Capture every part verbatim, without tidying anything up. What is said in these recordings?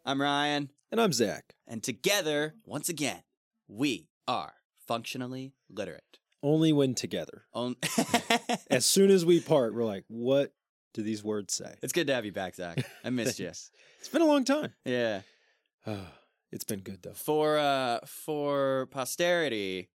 I'm Ryan. And I'm Zach. And together, once again, we are functionally literate. Only when together. On- As soon as we part, we're like, what do these words say? It's good to have you back, Zach. I missed you. It's been a long time. Yeah. It's been good, though. For uh, for posterity,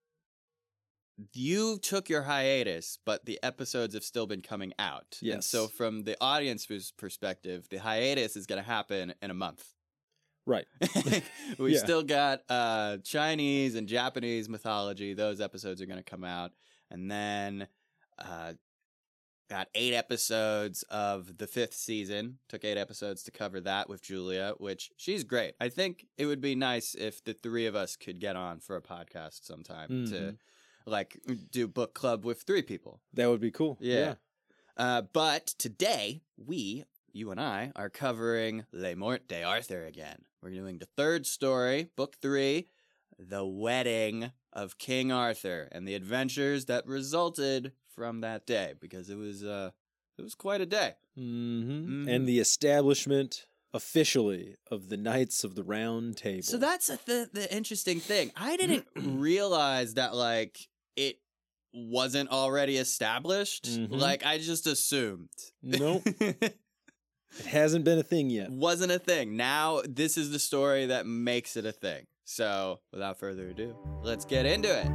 you took your hiatus, but the episodes have still been coming out. Yes. And so from the audience's perspective, the hiatus is going to happen in a month. Right. We've Yeah. still got uh, Chinese and Japanese mythology. Those episodes are going to come out. And then uh, got eight episodes of the fifth season. Took eight episodes to cover that with Julia, which she's great. I think it would be nice if the three of us could get on for a podcast sometime Mhm. to like do book club with three people. That would be cool. Yeah. Uh, but today, we, you and I, are covering Le Morte d'Arthur again. We're doing the third story, book three, The Wedding of King Arthur, and the adventures that resulted from that day, because it was uh, it was quite a day. Mm-hmm. Mhm. And the establishment officially of the Knights of the Round Table. So that's a th- the interesting thing. I didn't realize that, like, it wasn't already established. Mhm. Like, I just assumed. Nope. It hasn't been a thing yet. Wasn't a thing. Now, this is the story that makes it a thing. So, without further ado, let's get into it.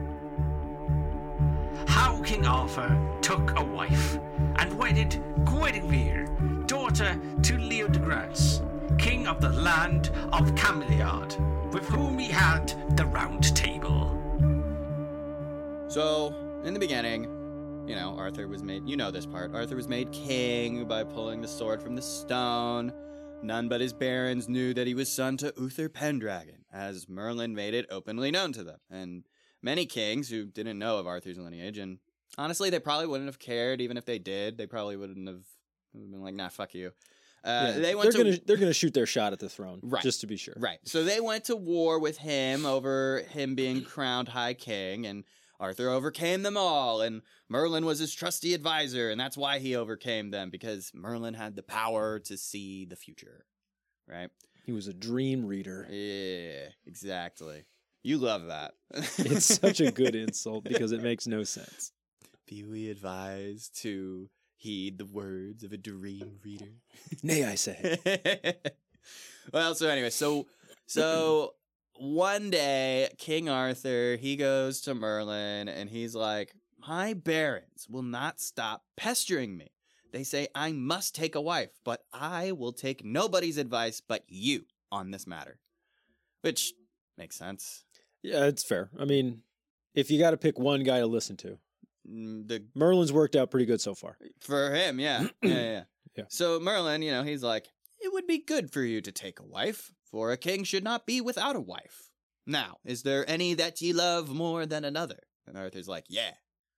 How King Arthur took a wife and wedded Guinevere, daughter to Leo de Grasse, king of the land of Cameliard, with whom he had the Round Table. So, in the beginning, you know, Arthur was made, you know this part, Arthur was made king by pulling the sword from the stone. None but his barons knew that he was son to Uther Pendragon, as Merlin made it openly known to them. And many kings who didn't know of Arthur's lineage, and honestly, they probably wouldn't have cared, even if they did. They probably wouldn't have been like, nah, fuck you. Uh, Yeah, they went they're to... gonna they're gonna shoot their shot at the throne, Right. just to be sure. Right. So they went to war with him over him being crowned High King, and Arthur overcame them all, and Merlin was his trusty advisor, and that's why he overcame them, because Merlin had the power to see the future. Right? He was a dream reader. Yeah, exactly. You love that. It's such a good insult because it makes no sense. Be we advised to heed the words of a dream reader? Nay, I say. Well, so anyway, so so one day King Arthur, he goes to Merlin and he's like, my barons will not stop pestering me. They say I must take a wife, but I will take nobody's advice but you on this matter. Which makes sense. Yeah, it's fair. I mean, if you got to pick one guy to listen to, Mm, The Merlin's worked out pretty good so far. For him, yeah. yeah, yeah. Yeah. So Merlin, you know, he's like, it would be good for you to take a wife, for a king should not be without a wife. Now, is there any that ye love more than another? And Arthur's like, yeah,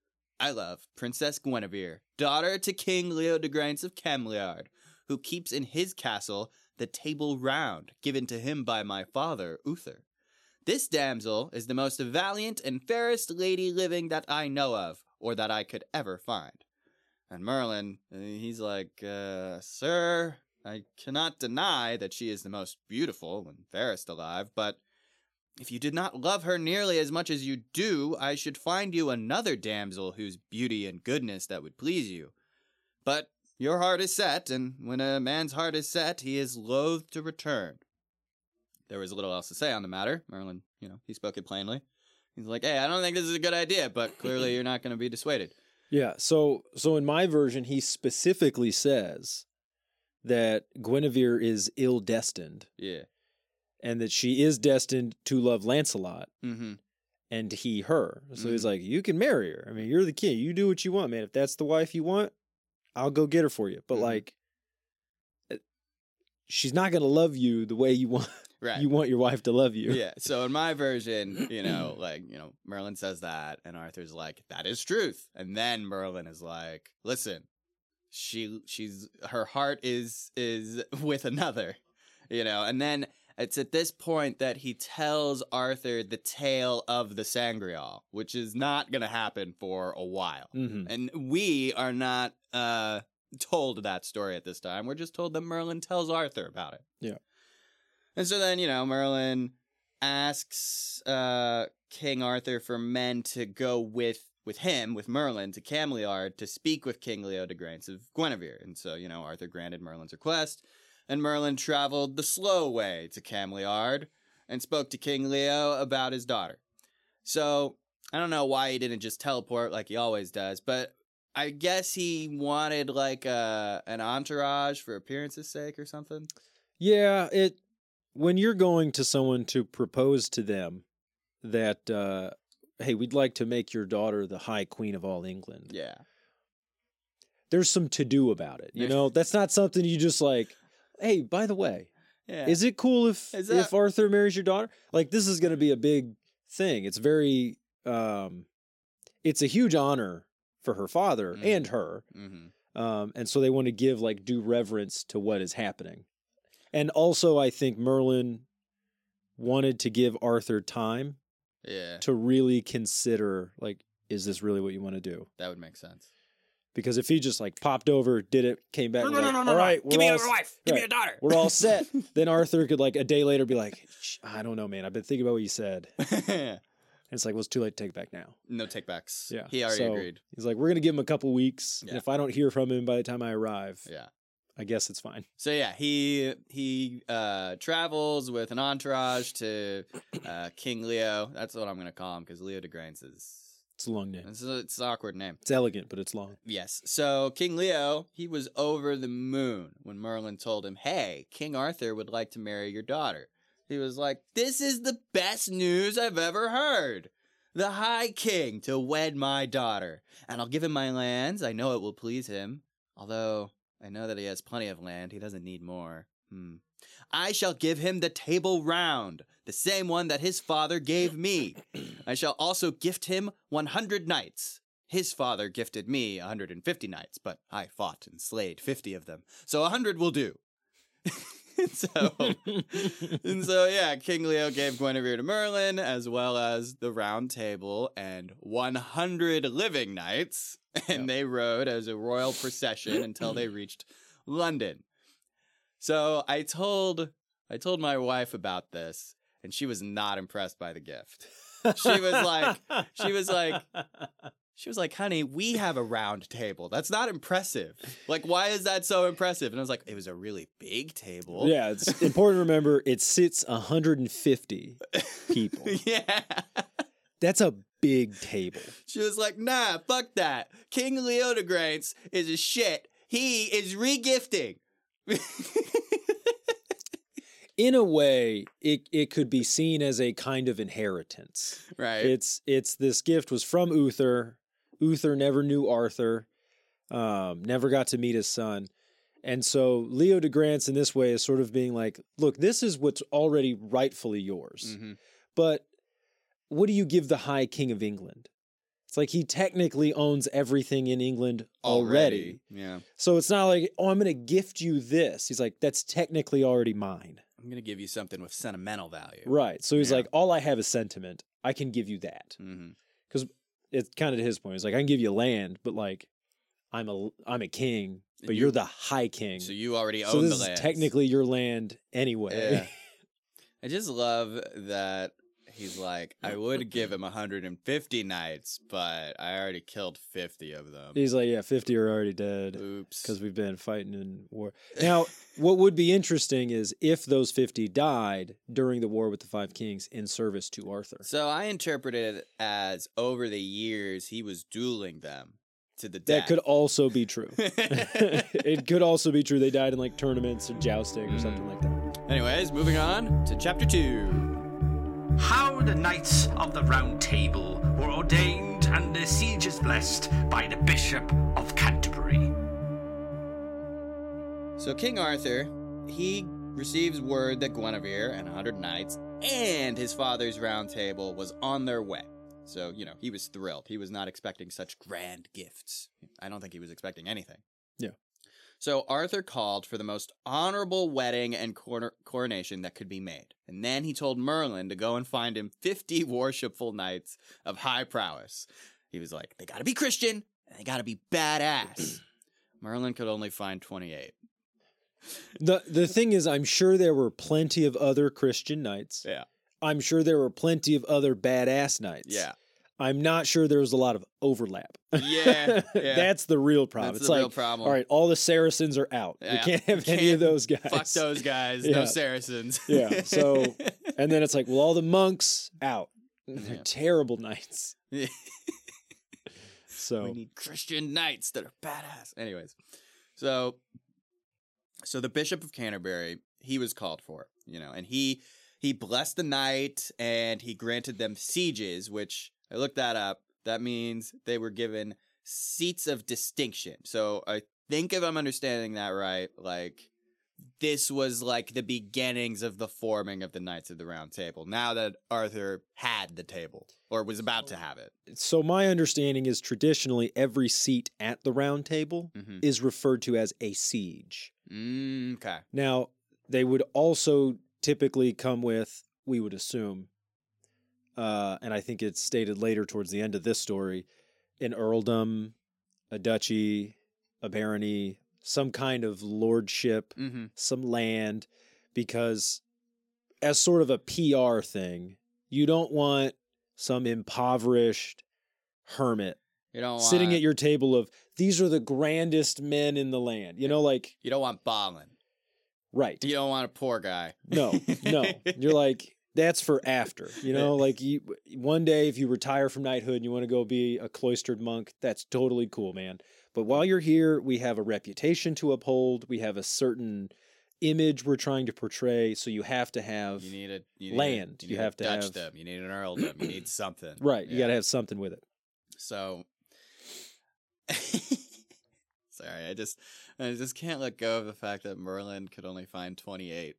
I love Princess Guinevere, daughter to King Leo de Grasse of Cameliard, who keeps in his castle the Table Round, given to him by my father, Uther. This damsel is the most valiant and fairest lady living that I know of, or that I could ever find. And Merlin, uh, he's like, uh, sir, I cannot deny that she is the most beautiful and fairest alive, but if you did not love her nearly as much as you do, I should find you another damsel whose beauty and goodness that would please you. But your heart is set, and when a man's heart is set, he is loath to return. There was little else to say on the matter. Merlin, you know, he spoke it plainly. He's like, hey, I don't think this is a good idea, but clearly you're not going to be dissuaded. Yeah, so so in my version, he specifically says that Guinevere is ill-destined Yeah. and that she is destined to love Lancelot Mm-hmm. and he her. So he's Mhm. like, you can marry her. I mean, you're the king. You do what you want, man. If that's the wife you want, I'll go get her for you. But Mhm. like, uh, she's not going to love you the way you want Right. you want your wife to love you. Yeah. So in my version, you know, like, you know, Merlin says that, and Arthur's like, that is truth. And then Merlin is like, listen, she, she's, her heart is, is with another, you know, and then it's at this point that he tells Arthur the tale of the Sangreal, which is not going to happen for a while. Mhm. And we are not uh, told that story at this time. We're just told that Merlin tells Arthur about it. Yeah. And so then, you know, Merlin asks uh, King Arthur for men to go with with him, with Merlin, to Cameliard to speak with King Leodegrance of Guinevere. And so, you know, Arthur granted Merlin's request, and Merlin traveled the slow way to Cameliard and spoke to King Leo about his daughter. So, I don't know why he didn't just teleport like he always does, but I guess he wanted, like, a, an entourage for appearance's sake or something. Yeah, it when you're going to someone to propose to them that, uh, hey, we'd like to make your daughter the High Queen of all England. Yeah. There's some to-do about it, you know? That's not something you just like, hey, by the way, Yeah. is it cool if, Is that- if Arthur marries your daughter? Like, this is going to be a big thing. It's very, um, it's a huge honor for her father Mhm. and her. Mm-hmm. Um, and so they want to give like due reverence to what is happening. And also I think Merlin wanted to give Arthur time Yeah, to really consider, like, is this really what you want to do? that would make sense. Because if he just like popped over, did it, came back, No, and no, was no, like, no, all no. right, we're Give me all, your wife. Give me right. your daughter. we're all set. Then Arthur could like a day later be like, "Shh, I don't know, man. I've been thinking about what you said. And it's like, well, it's too late to take it back now. No takebacks. Yeah. He already So agreed. He's like, we're going to give him a couple weeks. Yeah. And if I don't hear from him by the time I arrive, Yeah. I guess it's fine. So yeah, he he uh, travels with an entourage to uh, King Leo. That's what I'm gonna call him because Leodegrance is It's a long name. it's, a, it's an awkward name. It's elegant, but it's long. Yes. So King Leo, he was over the moon when Merlin told him, "Hey, King Arthur would like to marry your daughter." He was like, "This is the best news I've ever heard. The High King to wed my daughter, and I'll give him my lands. I know it will please him. Although I know that he has plenty of land. He doesn't need more. Hmm. I shall give him the Table Round, the same one that his father gave me. I shall also gift him one hundred knights. His father gifted me one hundred fifty knights, but I fought and slayed fifty of them. So one hundred will do." and so, and so, yeah, King Leo gave Guinevere to Merlin, as well as the Round Table and one hundred living knights, and Yeah. they rode as a royal procession until they reached London. So I told I told my wife about this, and she was not impressed by the gift. She was like, she was like, she was like, "Honey, we have a round table. That's not impressive. Like, why is that so impressive?" And I was like, "It was a really big table." Yeah, it's important to remember it sits one hundred fifty people. Yeah. That's a big table. She was like, "Nah, fuck that. King Leodegrance is a shit. He is regifting." In a way, it, it could be seen as a kind of inheritance. Right. It's it's this gift was from Uther. Uther never knew Arthur, um, never got to meet his son. And so Leodegrance in this way is sort of being like, look, this is what's already rightfully yours. Mhm. But what do you give the High King of England? It's like he technically owns everything in England already. Yeah. So it's not like, oh, I'm going to gift you this. He's like, that's technically already mine. I'm going to give you something with sentimental value. Right. So he's Yeah. like, all I have is sentiment. I can give you that. Mm-hmm. Because it's kind of to his point. He's like, I can give you land, but like, I'm a I'm a king, but And you're you- the High King. So you already So own this the is land. technically your land anyway. Yeah. I just love that he's like, I would give him one hundred fifty knights, but I already killed fifty of them. He's like, yeah, fifty are already dead Oops. because we've been fighting in war. Now, what would be interesting is if those fifty died during the war with the Five Kings in service to Arthur. So I interpreted it as over the years he was dueling them to the That death. could also be true. It could also be true they died in like tournaments or jousting or Mm. something like that. Anyways, moving on to chapter two. How the Knights of the Round Table were ordained and their sieges blessed by the Bishop of Canterbury. So King Arthur, he receives word that Guinevere and one hundred knights and his father's round table was on their way. So, you know, he was thrilled. He was not expecting such grand gifts. I don't think he was expecting anything. Yeah. So Arthur called for the most honorable wedding and cor- coronation that could be made. And then he told Merlin to go and find him fifty worshipful knights of high prowess. He was like, they gotta be Christian, and they gotta be badass. Merlin could only find twenty-eight. the the thing is, I'm sure there were plenty of other Christian knights. Yeah. I'm sure there were plenty of other badass knights. Yeah. I'm not sure there was a lot of overlap. Yeah, yeah. That's the real problem. That's it's the like, real problem. all right, all the Saracens are out. Yeah. We can't have Can't- any of those guys. Fuck those guys. Yeah. No Saracens. Yeah. So, and then it's like, well, all the monks out. They're Yeah. terrible knights. Yeah. So We need Christian knights that are badass. Anyways, so so the Bishop of Canterbury, he was called for, you know, and he he blessed the knight and he granted them sieges, which I looked that up. That means they were given seats of distinction. So I think if I'm understanding that right, like this was like the beginnings of the forming of the Knights of the Round Table. Now that Arthur had the table or was about to have it. so my understanding is traditionally every seat at the round table Mm-hmm. is referred to as a siege. Mm, okay. Now, they would also typically come with, we would assume, uh, and I think it's stated later towards the end of this story, an earldom, a duchy, a barony, some kind of lordship, Mm-hmm. some land, because as sort of a P R thing, you don't want some impoverished hermit You don't want, sitting at your table of, these are the grandest men in the land. You know, like, You don't want Balin. right. You don't want a poor guy. No, no. You're like, that's for after. You know, like you one day if you retire from knighthood and you want to go be a cloistered monk, that's totally cool, man. But while you're here, we have a reputation to uphold. We have a certain image we're trying to portray. So you have to have You need a you need land. A, You need have a to Dutch have- them. You need an earldom. You need something. right. You Yeah. got to have something with it. So, sorry, I just I just can't let go of the fact that Merlin could only find twenty-eight.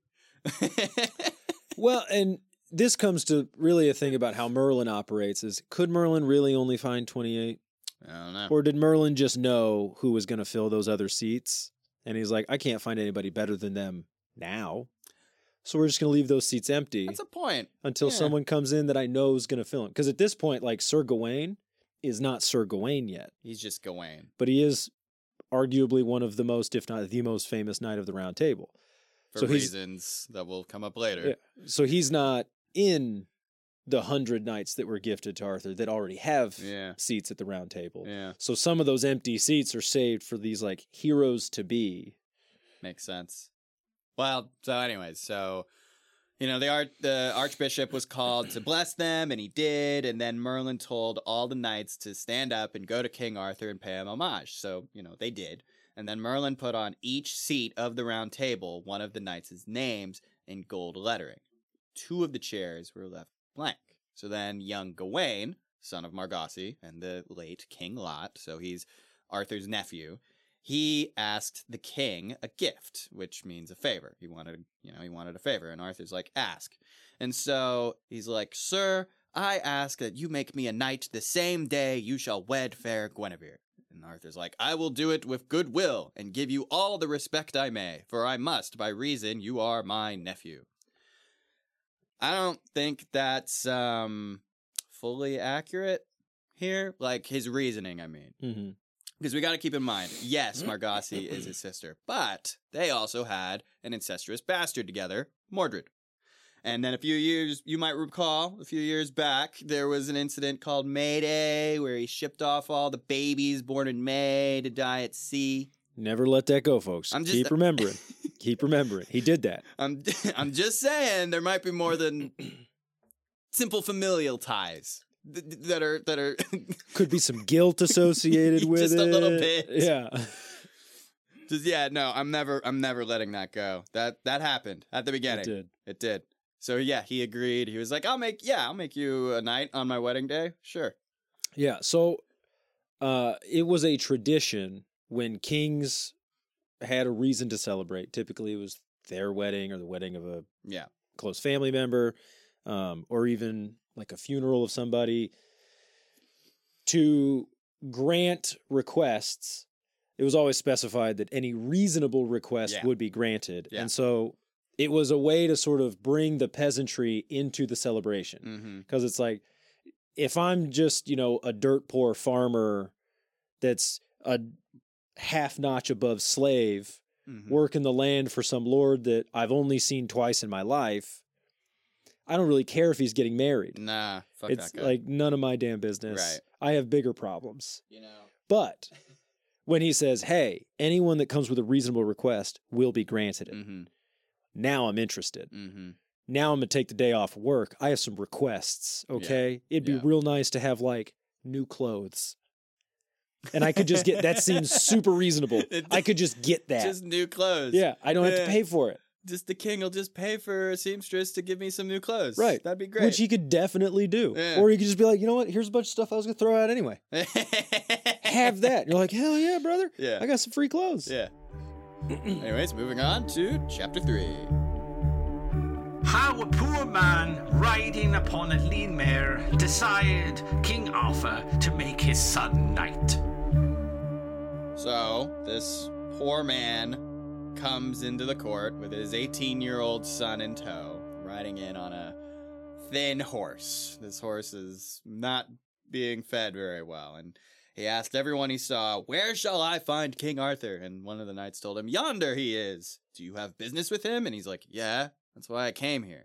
Well, and this comes to really a thing about how Merlin operates is, could Merlin really only find twenty-eight? I don't know. Or did Merlin just know who was going to fill those other seats? And he's like, I can't find anybody better than them now. So we're just going to leave those seats empty That's a point. until yeah. someone comes in that I know is going to fill them. Because at this point, like, Sir Gawain is not Sir Gawain yet, He's just Gawain. but he is arguably one of the most, if not the most famous Knight of the Round Table. For So he's- reasons that will come up later. Yeah. So he's not in the hundred knights that were gifted to Arthur that already have Yeah. seats at the round table. Yeah. So some of those empty seats are saved for these like heroes to be. Makes sense. Well, so anyways, so you know the arch the archbishop was called to bless them, and he did. And then Merlin told all the knights to stand up and go to King Arthur and pay him homage. So you know they did. And then Merlin put on each seat of the round table one of the knights' names in gold lettering. Two of the chairs were left blank. So then young Gawain, son of Margossi and the late King Lot, so he's Arthur's nephew, he asked the king a gift, which means a favor. He wanted, you know, he wanted a favor, and Arthur's like, ask. And so he's like, sir, I ask that you make me a knight the same day you shall wed fair Guinevere. And Arthur's like, I will do it with good will, and give you all the respect I may, for I must, by reason you are my nephew. I don't think that's um fully accurate here. Like, his reasoning, I mean. Mm-hmm. Because we got to keep in mind, yes, Margossi is his sister, but they also had an incestuous bastard together, Mordred. And then a few years, you might recall, a few years back, there was an incident called May Day, where he shipped off all the babies born in May to die at sea. Never let that go, folks. I'm just- Keep remembering. Keep remembering. He did that. I'm, I'm just saying, there might be more than simple familial ties th- th- that are that are. Could be some guilt associated with Just it. a little bit. Yeah. Just, yeah, no, I'm never, I'm never letting that go. That that happened at the It beginning. did. It did. So yeah, he agreed. He was like, "I'll make, yeah, I'll make you a knight on my wedding day." Sure. Yeah. So uh, it was a tradition when kings had a reason to celebrate. Typically, it was their wedding or the wedding of a Yeah. close family member, um, or even like a funeral of somebody. To grant requests, it was always specified that any reasonable request Yeah. would be granted. Yeah. And so it was a way to sort of bring the peasantry into the celebration. Mm-hmm. Because it's like, if I'm just, you know, a dirt poor farmer that's a half notch above slave, Mhm. work in the land for some lord that I've only seen twice in my life, I don't really care if he's getting married. Nah, fuck It's that guy. like none of my damn business. Right. I have bigger problems. you know. But when he says, hey, anyone that comes with a reasonable request will be granted it. Mm-hmm. Now I'm interested. Mm-hmm. Now I'm going to take the day off work. I have some requests, okay? It'd be yeah. real nice to have like new clothes. And I could just get, that seems super reasonable. I could just get that. Just new clothes. Yeah, I don't have Yeah. to pay for it. Just the king will just pay for a seamstress to give me some new clothes. Right. That'd be great. Which he could definitely do. Yeah. Or he could just be like, you know what? Here's a bunch of stuff I was going to throw out anyway. Have that. And you're like, hell yeah, brother. Yeah. I got some free clothes. Yeah. Anyways, moving on to chapter three. How a poor man riding upon a lean mare desired King Arthur to make his son knight. So, this poor man comes into the court with his eighteen-year-old son in tow, riding in on a thin horse. This horse is not being fed very well, and he asked everyone he saw, "Where shall I find King Arthur?" And one of the knights told him, "Yonder he is. Do you have business with him?" And he's like, "Yeah, that's why I came here."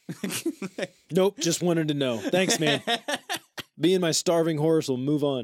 Nope, just wanted to know. Thanks, man. Me and my starving horse will move on.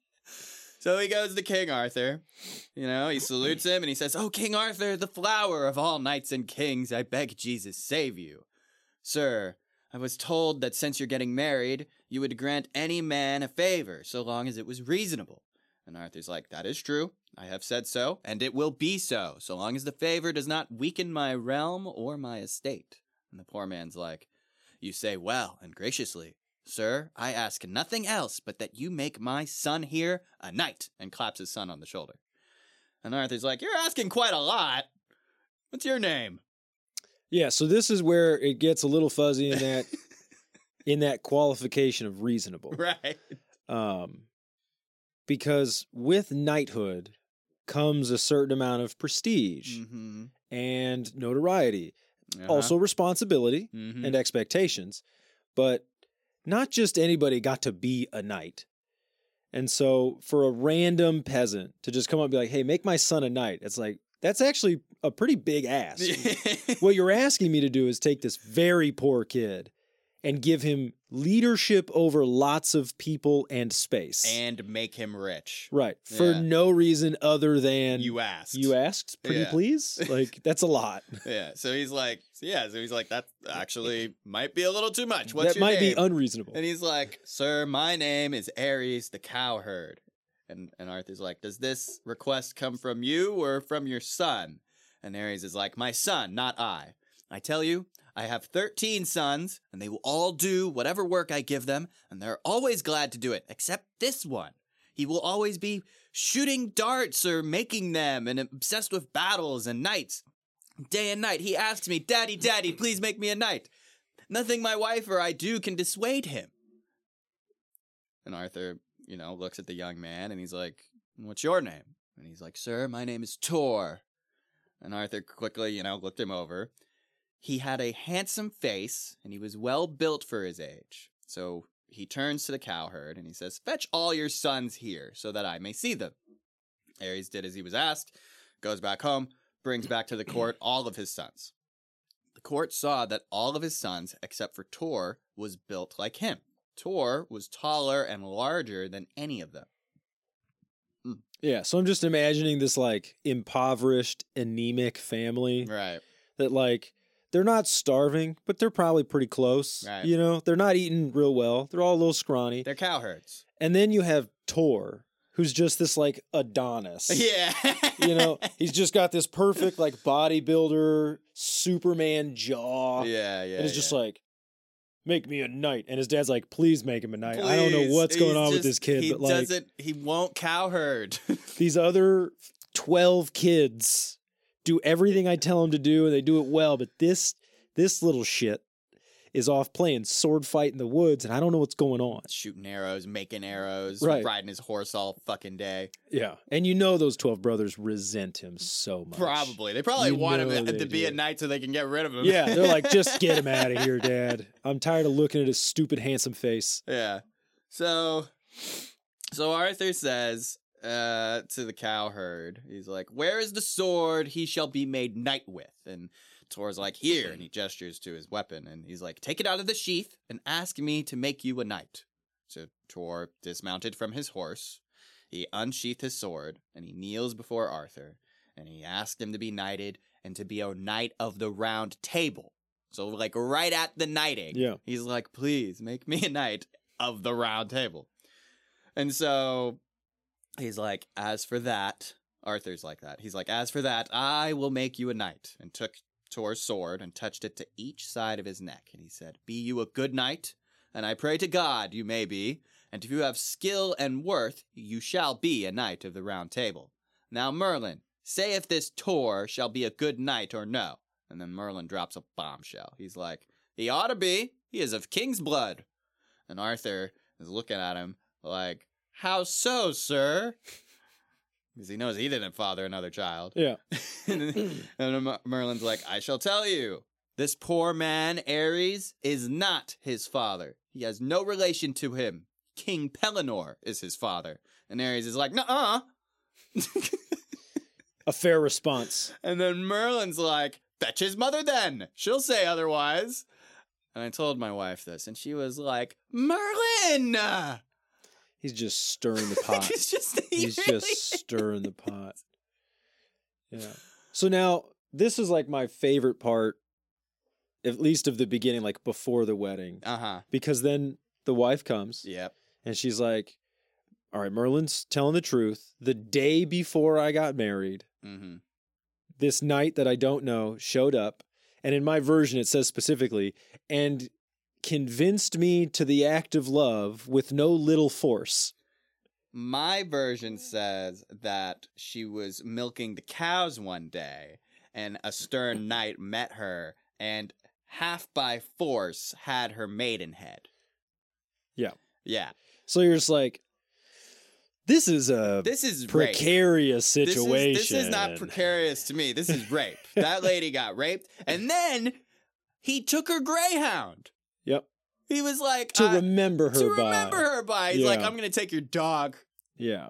So he goes to King Arthur. You know, he salutes him and he says, "Oh, King Arthur, the flower of all knights and kings, I beg Jesus save you. Sir, I was told that since you're getting married, you would grant any man a favor, so long as it was reasonable." And Arthur's like, "That is true. I have said so, and it will be so, so long as the favor does not weaken my realm or my estate." And the poor man's like, "You say well and graciously. Sir, I ask nothing else but that you make my son here a knight," and claps his son on the shoulder. And Arthur's like, "You're asking quite a lot. What's your name?" Yeah, so this is where it gets a little fuzzy in that in that qualification of reasonable. Right. Um, because with knighthood comes a certain amount of prestige Mm-hmm. and notoriety, Uh-huh. also responsibility Mhm. and expectations. But not just anybody got to be a knight. And so for a random peasant to just come up and be like, "Hey, make my son a knight," it's like, that's actually a pretty big ask. What you're asking me to do is take this very poor kid and give him leadership over lots of people and space. And make him rich. Right. For Yeah. no reason other than You asked. you asked, pretty Yeah. please? Like, that's a lot. Yeah. So he's like, yeah. So he's like, that actually might be a little too much. What's that your might name? be unreasonable. And he's like, "Sir, my name is Ares the cowherd." And and Arthur's like, "Does this request come from you or from your son?" And Ares is like, "My son, not I. I tell you, I have thirteen sons, and they will all do whatever work I give them, and they're always glad to do it, except this one. He will always be shooting darts or making them and obsessed with battles and knights. Day and night, he asks me, 'Daddy, Daddy, please make me a knight.' Nothing my wife or I do can dissuade him." And Arthur, you know, looks at the young man and he's like, "What's your name?" And he's like, "Sir, my name is Tor." And Arthur quickly, you know, looked him over. He had a handsome face and he was well built for his age. So he turns to the cowherd and he says, "Fetch all your sons here so that I may see them." Ares did as he was asked, goes back home, brings back to the court all of his sons. The court saw that all of his sons, except for Tor, was built like him. Tor was taller and larger than any of them. Yeah, so I'm just imagining this like impoverished, anemic family Right. that like they're not starving, but they're probably pretty close. Right. You know, they're not eating real well. They're all a little scrawny. They're cowherds. And then you have Tor, who's just this like Adonis. Yeah. You know, he's just got this perfect like bodybuilder, Superman jaw. Yeah, yeah. and it's just yeah. like, make me a knight. And his dad's like, please make him a knight. I don't know Please. what's going He's on with just- this kid, he but like doesn't, he won't cowherd. these other twelve kids do everything I tell them to do and they do it well. But this, this little shit is off playing sword fight in the woods and I don't know what's going on. Shooting arrows, making arrows, Right. riding his horse all fucking day. Yeah. And you know those twelve brothers resent him so much. Probably. They probably You want him know to, they to be a do. knight so they can get rid of him. Yeah, they're like, just get him out of here, Dad. I'm tired of looking at his stupid, handsome face. Yeah. So, so Arthur says, uh, to the cowherd. He's like, "Where is the sword he shall be made knight with?" And Tor's like, "Here," and he gestures to his weapon, and he's like, "Take it out of the sheath and ask me to make you a knight." So Tor dismounted from his horse. He unsheathed his sword, and he kneels before Arthur, and he asked him to be knighted and to be a knight of the Round Table. So, like, right at the knighting, Yeah. he's like, "Please make me a knight of the Round Table." And so he's like, "As for that," Arthur's like that. He's like, "As for that, I will make you a knight," and took Tor's sword and touched it to each side of his neck. And he said, "Be you a good knight, and I pray to God you may be, and if you have skill and worth, you shall be a knight of the Round Table. Now, Merlin, say if this Tor shall be a good knight or no." And then Merlin drops a bombshell. He's like, "He ought to be. He is of king's blood." And Arthur is looking at him like, "How so, sir?" Because he knows he didn't father another child. Yeah. and then Merlin's like, "I shall tell you. This poor man, Ares, is not his father. He has no relation to him. King Pellinor is his father." And Ares is like, "Nuh-uh." A fair response. And then Merlin's like, "Fetch his mother then. She'll say otherwise." And I told my wife this, and she was like, "Merlin!" He's just stirring the pot. He's just, he He's really just stirring the pot. Yeah. So now, this is like my favorite part, at least of the beginning, like before the wedding. Uh-huh. Because then the wife comes. Yep. And she's like, "All right, Merlin's telling the truth. The day before I got married, Mm-hmm. this knight that I don't know showed up." And in my version, it says specifically, "and convinced me to the act of love with no little force." My version says that she was milking the cows one day, and a stern knight met her, and half by force had her maidenhead. Yeah. Yeah. So you're just like, this is a This is rape. precarious This is, situation. this is not precarious to me. This is rape. That lady got raped, and then he took her greyhound. Yep. He was like, To uh, remember her to by. remember her by. He's like, Yeah. "I'm going to take your dog." Yeah.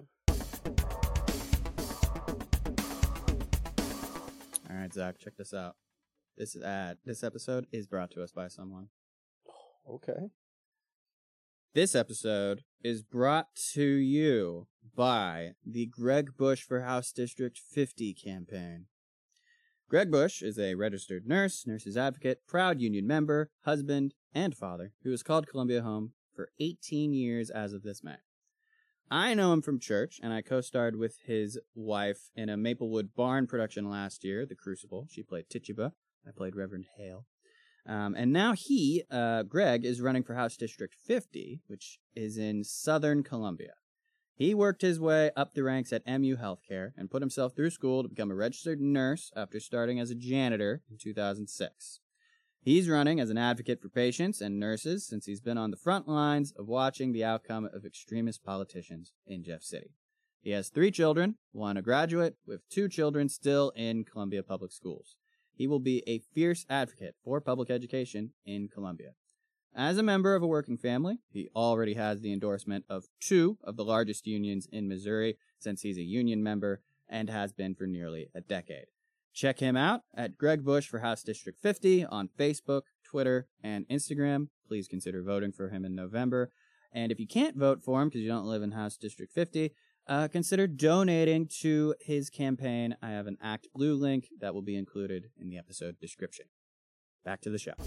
All right, Zach, check this out. This ad, this episode is brought to us by someone. Okay. This episode is brought to you by the Greg Bush for House District fifty campaign. Greg Bush is a registered nurse, nurse's advocate, proud union member, husband, and father who has called Columbia home for eighteen years as of this May. I know him from church, and I co-starred with his wife in a Maplewood Barn production last year, The Crucible. She played Tituba. I played Reverend Hale. Um, and now he, uh, Greg, is running for House District fifty, which is in Southern Columbia. He worked his way up the ranks at M U Healthcare and put himself through school to become a registered nurse after starting as a janitor in two thousand six. He's running as an advocate for patients and nurses since he's been on the front lines of watching the outcome of extremist politicians in Jeff City. He has three children, one a graduate, with two children still in Columbia Public Schools. He will be a fierce advocate for public education in Columbia. As a member of a working family, he already has the endorsement of two of the largest unions in Missouri since he's a union member and has been for nearly a decade. Check him out at Greg Bush for House District fifty on Facebook, Twitter, and Instagram. Please consider voting for him in November. And if you can't vote for him because you don't live in House District fifty, uh, consider donating to his campaign. I have an Act Blue link that will be included in the episode description. Back to the show.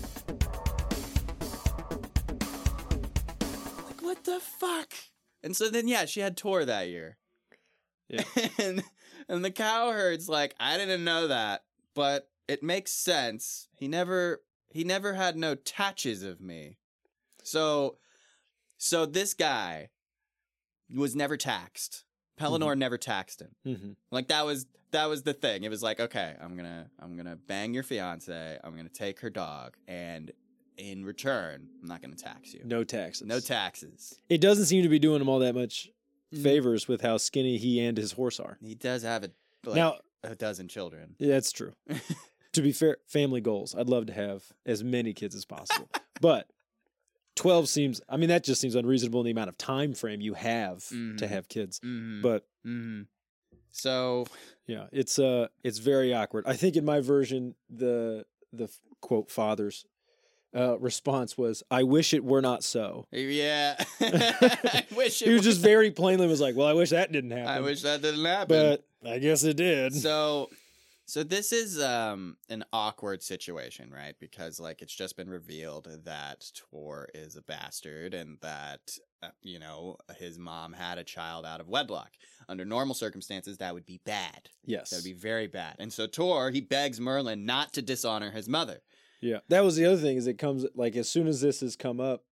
Like, what the fuck? And so then, yeah, she had Tor that year. Yeah. and and the cowherd's like, "I didn't know that, but it makes sense. He never he never had no tatches of me." So so this guy was never taxed. Pellinor mm-hmm. never taxed him. Mm-hmm. Like that was that was the thing. It was like, okay, I'm gonna I'm gonna bang your fiance. I'm gonna take her dog, and in return, I'm not gonna tax you. No taxes. No taxes. It doesn't seem to be doing him all that much favors with how skinny he and his horse are. He does have a like, now a dozen children. Yeah, that's true. To be fair, family goals. I'd love to have as many kids as possible. But twelve seems, I mean, that just seems unreasonable in the amount of time frame you have Mhm. to have kids. Mhm. But Mhm. So, yeah, it's uh, it's very awkward. I think in my version, the the quote father's uh, response was, "I wish it were not so." yeah. I wish it He was just very plainly was like, "Well, I wish that didn't happen." I wish that didn't happen. but I guess it did. So, so this is um an awkward situation, right? Because like it's just been revealed that Tor is a bastard and that uh, you know his mom had a child out of wedlock. Under normal circumstances, that would be bad. Yes, That would be very bad. And so Tor he begs Merlin not to dishonor his mother. yeah. That was the other thing is it comes like as soon as this has come up,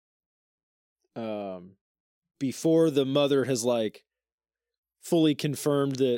um, before the mother has like fully confirmed that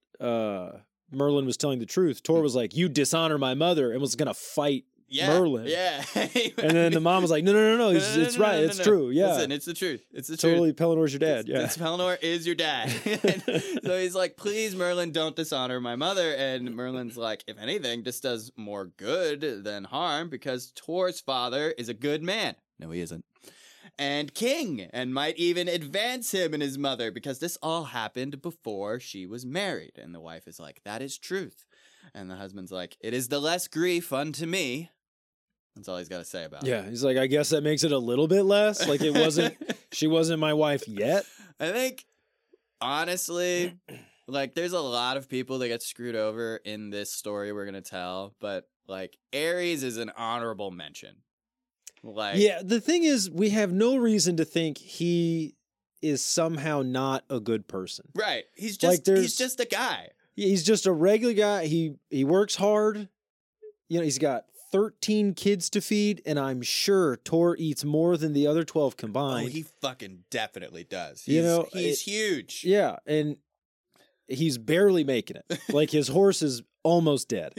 uh Merlin was telling the truth, Tor was like, "You dishonor my mother," and was gonna fight Yeah, Merlin. Yeah. And then the mom was like, "No, no, no, no, it's, No, no, it's no, right, no, no, it's no. true, yeah, Listen, it's the truth. It's the totally." truth. Pelinor's your dad, yeah. It's, Pelennor is your dad. So he's like, please, Merlin, don't dishonor my mother. And Merlin's like, if anything, this does more good than harm because Tor's father is a good man. No, he isn't. And king, and might even advance him and his mother because this all happened before she was married. And the wife is like, that is truth. And the husband's like, it is the less grief unto me. That's all he's got to say about Yeah, it. he's like, I guess that makes it a little bit less. Like it wasn't, she wasn't my wife yet. I think, honestly, like, there's a lot of people that get screwed over in this story we're going to tell, but, like, Ares is an honorable mention. Like, Yeah, the thing is, we have no reason to think he is somehow not a good person. right. He's Like, just, there's- he's just a guy. He's just a regular guy. He he works hard. You know, he's got thirteen kids to feed, and I'm sure Tor eats more than the other twelve Oh, combined. he fucking definitely does. He's, You know, he's it- huge. Yeah, and he's barely making it. Like his horse is almost dead.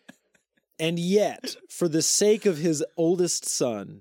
And yet, for the sake of his oldest son,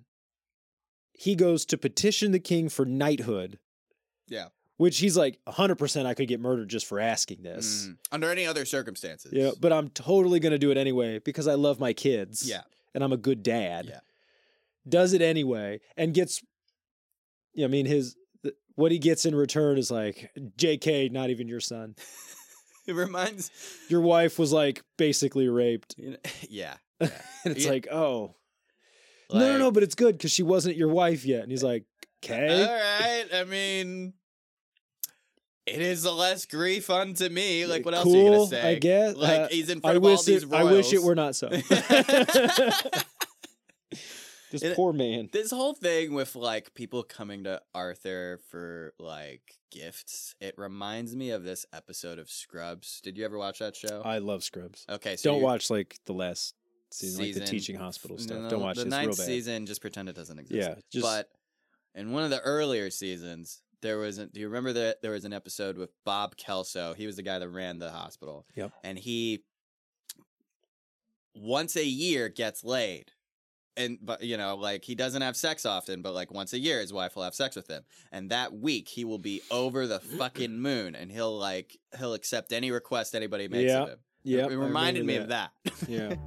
he goes to petition the king for knighthood. Yeah. Which he's like, one hundred percent I could get murdered just for asking this. Mhm. Under any other circumstances. Yeah, but I'm totally going to do it anyway because I love my kids. Yeah. And I'm a good dad. Yeah. Does it anyway and gets, yeah, I mean, his, th- what he gets in return is like, J K, not even your son. It reminds, Your wife was like basically raped. you know, yeah. And it's Yeah. like, oh, no, no, Like, no, but it's good because she wasn't your wife yet. And he's like, All okay. right. I mean, it is a less grief unto me. Like, what else cool, are you gonna say? I guess. Like, Uh, he's in I front of all wish these it, royals. I wish it were not so. This It- poor man. This whole thing with like people coming to Arthur for like gifts, it reminds me of this episode of Scrubs. Did you ever watch that show? I love Scrubs. Okay, so Don't you- watch like the last season, like Season- the teaching hospital stuff. No, Don't watch the it. It's ninth real bad. season. Just pretend it doesn't exist. Yeah, just But in one of the earlier seasons, there was. A, do you remember that there was an episode with Bob Kelso? He was the guy that ran the hospital. Yep. And he once a year gets laid. And but you know, like he doesn't have sex often, but like once a year his wife will have sex with him. And that week he will be over the fucking moon and he'll like he'll accept any request anybody makes Yeah. of him. yeah, It reminded me of that. Yeah.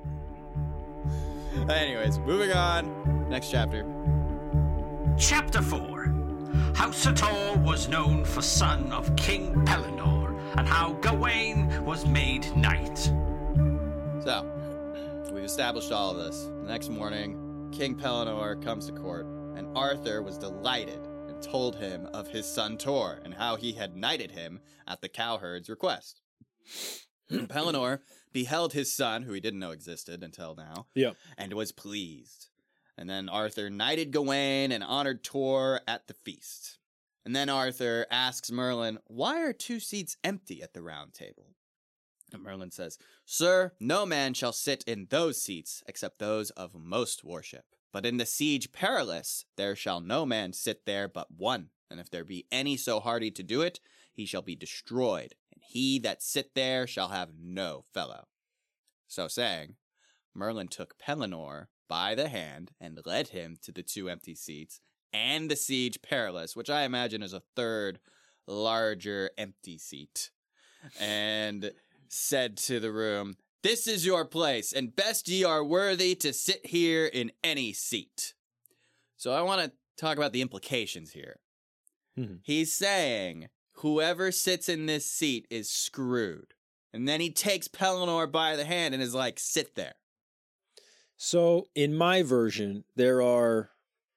Anyways, moving on. Next chapter. Chapter four. How Sir Tor was known for son of King Pelennor, and how Gawain was made knight. So, we've established all of this. The next morning, King Pelennor comes to court, and Arthur was delighted and told him of his son Tor and how he had knighted him at the cowherd's request. Pelennor beheld his son, who he didn't know existed until now, Yeah. and was pleased. And then Arthur knighted Gawain and honored Tor at the feast. And then Arthur asks Merlin, why are two seats empty at the round table? And Merlin says, Sir, no man shall sit in those seats except those of most worship. But in the siege perilous, there shall no man sit there but one. And if there be any so hardy to do it, he shall be destroyed. And he that sit there shall have no fellow. So saying, Merlin took Pelennor by the hand and led him to the two empty seats and the siege perilous, which I imagine is a third larger empty seat, and said to the room, This is your place, and best ye are worthy to sit here in any seat. So I want to talk about the implications here. Mhm. He's saying whoever sits in this seat is screwed. And then he takes Pelennor by the hand and is like, sit there. So in my version, there are,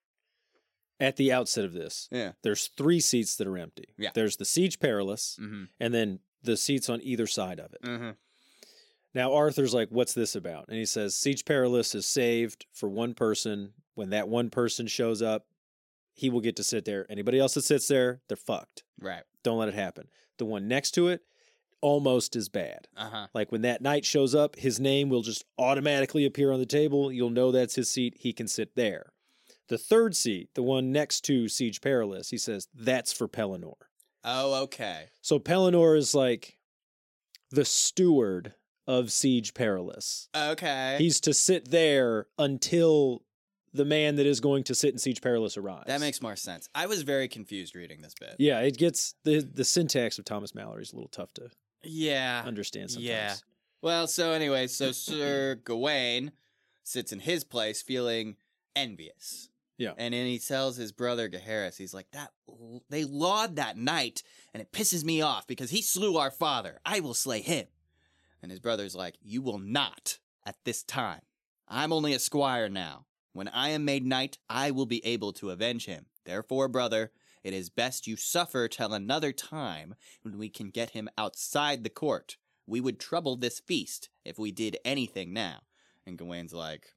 at the outset of this, Yeah. there's three seats that are empty. Yeah. There's the Siege Perilous, Mm-hmm. and then the seats on either side of it. Mm-hmm. Now Arthur's like, what's this about? And he says, Siege Perilous is saved for one person. When that one person shows up, he will get to sit there. Anybody else that sits there, they're fucked. Right. Don't let it happen. The one next to it, almost as bad. Uh-huh. Like when that knight shows up, his name will just automatically appear on the table. You'll know that's his seat. He can sit there. The third seat, the one next to Siege Perilous, he says, that's for Pelennor. Oh, okay. So Pelennor is like the steward of Siege Perilous. Okay. He's to sit there until the man that is going to sit in Siege Perilous arrives. That makes more sense. I was very confused reading this bit. Yeah, it gets, the, the syntax of Thomas Mallory is a little tough to Yeah. understand sometimes. Yeah. Well, so anyway, so Sir Gawain sits in his place feeling envious. Yeah. And then he tells his brother Gaheris, he's like, "That they laud that knight, and it pisses me off because he slew our father. I will slay him." And his brother's like, "You will not at this time. I'm only a squire now. When I am made knight, I will be able to avenge him. Therefore, brother, it is best you suffer till another time when we can get him outside the court. We would trouble this feast if we did anything now." And Gawain's like,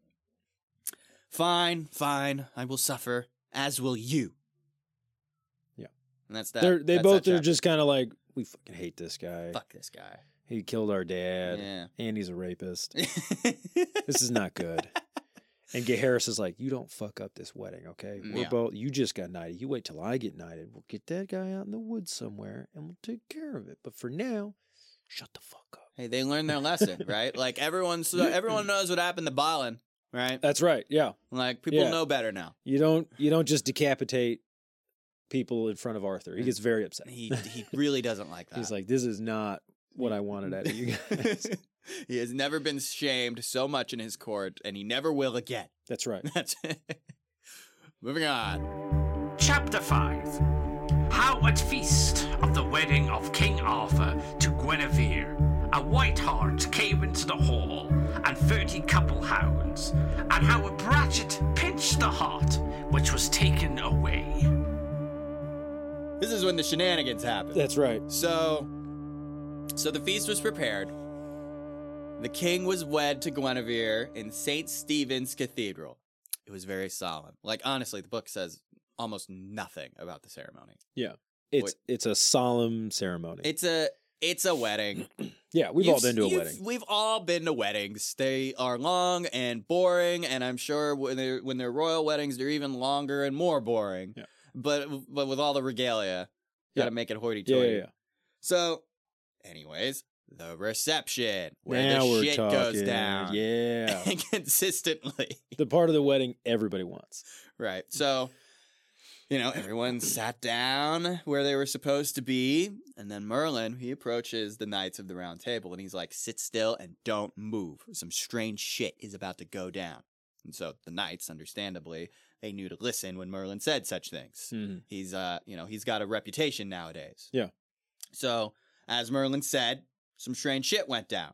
Fine, fine, I will suffer, as will you. Yeah. And that's that. They're, they that's both that are chapter. just kind of like, we fucking hate this guy. Fuck this guy. He killed our dad. Yeah. And he's a rapist. This is not good. And Gaheris is like, you don't fuck up this wedding, okay? We're Yeah. both, you just got knighted. You wait till I get knighted. We'll get that guy out in the woods somewhere and we'll take care of it. But for now, shut the fuck up. Hey, they learned their lesson, right? Like, everyone's, everyone knows what happened to Balin, right? That's right. Yeah. Like, people Yeah. know better now. You don't, you don't just decapitate people in front of Arthur. He gets very upset. He he really doesn't like that. He's like, this is not what I wanted out of you guys. He has never been shamed so much in his court, and he never will again. That's right. That's it. Moving on. Chapter five. How at feast of the wedding of King Arthur to Guinevere, a white hart came into the hall, and thirty couple hounds, and how a brachet pinched the hart, which was taken away. This is when the shenanigans happen. That's right. So, so the feast was prepared. The king was wed to Guinevere in Saint Stephen's Cathedral. It was very solemn. Like, honestly, the book says almost nothing about the ceremony. Yeah. It's Wait. it's a solemn ceremony. It's a it's a wedding. yeah, we've You've- all been to a you've- wedding. We've all been to weddings. They are long and boring, and I'm sure when they're when they're royal weddings, they're even longer and more boring. Yeah. But but with all the regalia, you Yeah. gotta make it Yeah, hoity-toity. yeah, yeah. So, anyways, the reception where Now the we're shit talking. goes down Yeah. consistently. The part of the wedding everybody wants. Right. So, you know, everyone sat down where they were supposed to be, and then Merlin, he approaches the Knights of the Round Table, and he's like, "Sit still and don't move. Some strange shit is about to go down." And so the Knights, understandably, they knew to listen when Merlin said such things. Mhm. He's, uh, you know, he's got a reputation nowadays. Yeah. So, as Merlin said, some strange shit went down.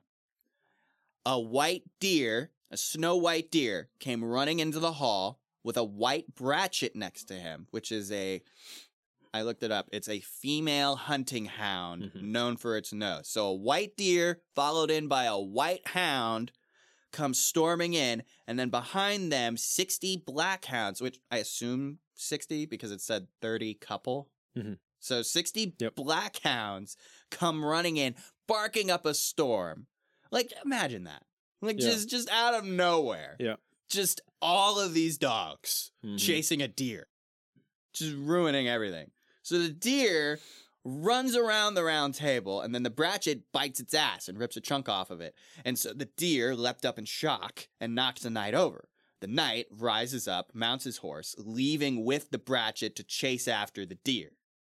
A white deer, a snow white deer, came running into the hall with a white brachet next to him, which is a, I looked it up, it's a female hunting hound Mhm. known for its nose. So a white deer followed in by a white hound comes storming in, and then behind them, sixty black hounds, which I assume sixty because it said thirty couple. Mhm. So sixty Yep. black hounds come running in, barking up a storm. Like, imagine that. Like, Yeah. just just out of nowhere. Yeah. Just all of these dogs Mhm. chasing a deer. Just ruining everything. So the deer runs around the round table, and then the brachet bites its ass and rips a chunk off of it. And so the deer leapt up in shock and knocks the knight over. The knight rises up, mounts his horse, leaving with the brachet to chase after the deer.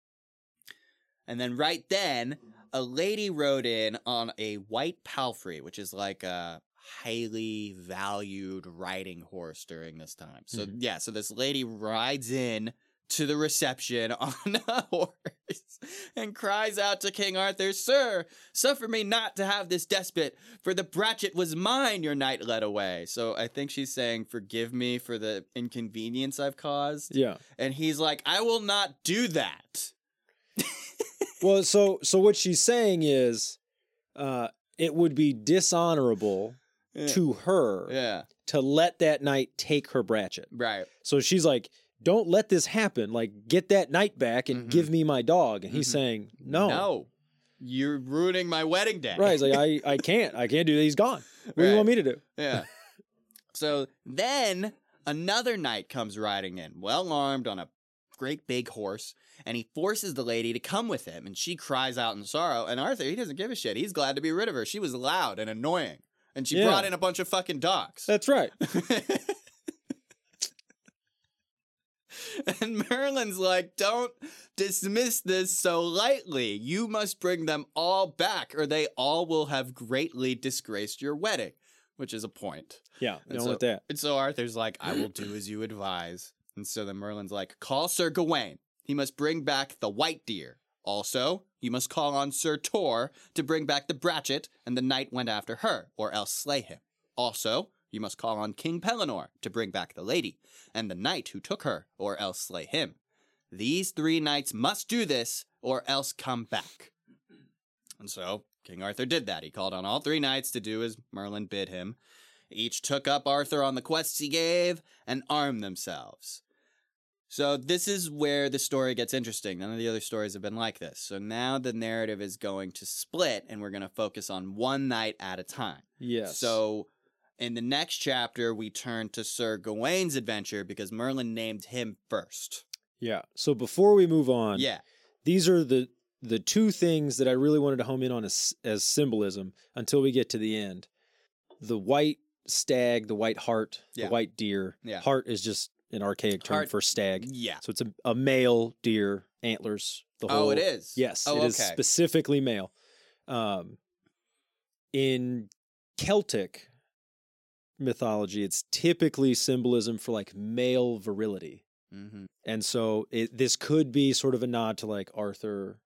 And then right then, a lady rode in on a white palfrey, which is like a highly valued riding horse during this time. So Mhm. yeah, so this lady rides in to the reception on a horse and cries out to King Arthur, "Sir, suffer me not to have this despot, for the brachet was mine your knight led away." So I think she's saying, "Forgive me for the inconvenience I've caused." Yeah. And he's like, "I will not do that." Well, so so what she's saying is, uh, it would be dishonorable Yeah. to her Yeah, to let that knight take her brachet. right. So she's like, "Don't let this happen. Like, get that knight back and Mhm. give me my dog." And he's Mhm. saying, "No, No. You're ruining my wedding day. right?" He's like, "I I can't. I can't do that. He's gone. What do you Right. want me to do?" Yeah. So then another knight comes riding in, well armed on a great big horse, and he forces the lady to come with him, and she cries out in sorrow. And Arthur, he doesn't give a shit. He's glad to be rid of her. She was loud and annoying, and she Yeah. brought in a bunch of fucking dogs. That's right. And Merlin's like, "Don't dismiss this so lightly. You must bring them all back, or they all will have greatly disgraced your wedding," which is a point. Yeah, And don't so, let that. And so Arthur's like, "I will do as you advise." And so then Merlin's like, "Call Sir Gawain. He must bring back the white deer. Also, you must call on Sir Tor to bring back the brachet, and the knight went after her, or else slay him. Also, you must call on King Pellinore to bring back the lady, and the knight who took her, or else slay him. These three knights must do this, or else come back." And so King Arthur did that. He called on all three knights to do as Merlin bid him. Each took up Arthur on the quests he gave and armed themselves. So this is where the story gets interesting. None of the other stories have been like this. So now the narrative is going to split, and we're going to focus on one knight at a time. Yes. So in the next chapter, we turn to Sir Gawain's adventure because Merlin named him first. yeah. So before we move on, Yeah. these are the the two things that I really wanted to home in on as, as symbolism until we get to the end. The white stag, the white hart, Yeah. the white deer. Yeah. Hart is just an archaic term Hart- for stag. Yeah. So it's a, a male deer, antlers, the whole. Oh, it is? Yes, Oh, it is okay. specifically male. Um, in Celtic mythology, it's typically symbolism for like male virility. Mm-hmm. And so it, this could be sort of a nod to like Arthur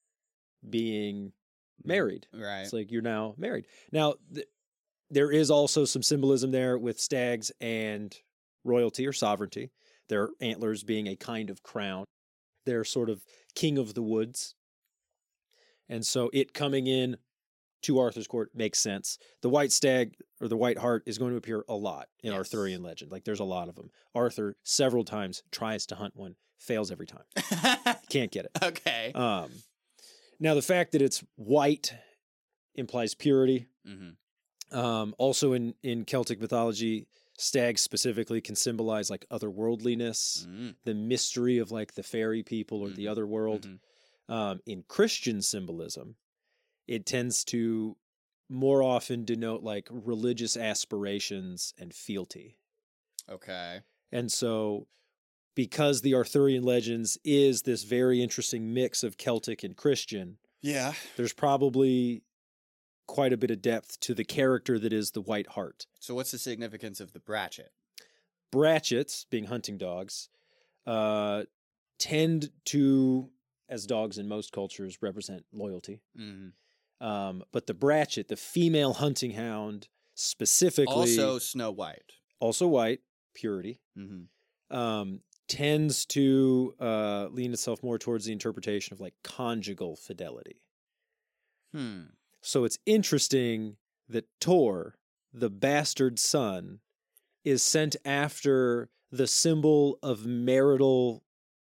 being married. Right. It's like you're now married. Now, th- there is also some symbolism there with stags and royalty or sovereignty. Their antlers being a kind of crown. They're sort of king of the woods. And so it coming in to Arthur's court makes sense. The white stag or the white hart is going to appear a lot in Yes. Arthurian legend. Like there's a lot of them. Arthur several times tries to hunt one, fails every time. Can't get it. Okay. Um, now the fact that it's white implies purity. Mm-hmm. Um, also in, in Celtic mythology, stags specifically can symbolize like otherworldliness, Mm-hmm. the mystery of like the fairy people or the Mhm. other world. Mhm. Um, in Christian symbolism, it tends to more often denote like religious aspirations and fealty. Okay. And so because the Arthurian legends is this very interesting mix of Celtic and Christian, Yeah. there's probably quite a bit of depth to the character that is the White Hart. So what's the significance of the brachet? Brachets, being hunting dogs, uh, tend to, as dogs in most cultures, represent loyalty. Mm-hmm. Um, but the brachet, the female hunting hound, specifically, Also Snow White. also white, purity, Mm-hmm. um, tends to uh, lean itself more towards the interpretation of like conjugal fidelity. Hmm. So it's interesting that Tor, the bastard son, is sent after the symbol of marital